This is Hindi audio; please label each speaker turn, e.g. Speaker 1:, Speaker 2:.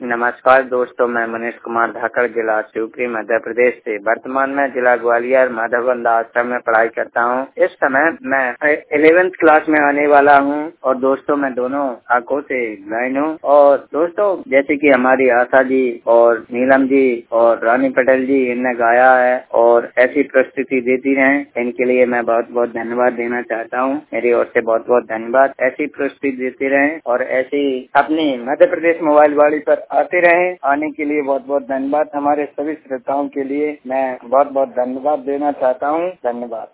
Speaker 1: नमस्कार दोस्तों, मैं मनीष कुमार धाकड़, जिला शिवपुरी, मध्य प्रदेश से वर्तमान में जिला ग्वालियर माधवबंद आश्रम में पढ़ाई करता हूँ। इस समय मैं 11th क्लास में आने वाला हूँ और दोस्तों मैं दोनों आंखों से ब्लाइंड हूँ। और दोस्तों जैसे कि हमारी आशा जी और नीलम जी और रानी पटेल जी इनने गाया है और ऐसी प्रस्तुति देती रहे, इनके लिए मैं बहुत बहुत धन्यवाद देना चाहता हूँ। मेरी ओर से बहुत बहुत धन्यवाद। ऐसी प्रस्तुति देते रहे और ऐसी अपनी मध्य प्रदेश मोबाइल वाली पर आते रहे। आने के लिए बहुत बहुत धन्यवाद। हमारे सभी श्रोताओं के लिए मैं बहुत बहुत धन्यवाद देना चाहता हूँ। धन्यवाद।